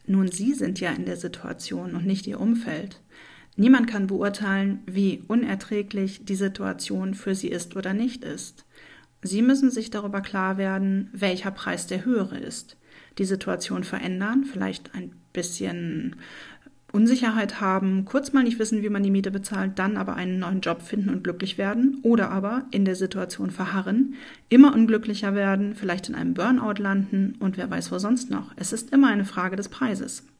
Nun, Sie sind ja in der Situation und nicht Ihr Umfeld. Niemand kann beurteilen, wie unerträglich die Situation für Sie ist oder nicht ist. Sie müssen sich darüber klar werden, welcher Preis der höhere ist. Die Situation verändern, vielleicht ein bisschen Unsicherheit haben, kurz mal nicht wissen, wie man die Miete bezahlt, dann aber einen neuen Job finden und glücklich werden oder aber in der Situation verharren, immer unglücklicher werden, vielleicht in einem Burnout landen und wer weiß wo sonst noch. Es ist immer eine Frage des Preises.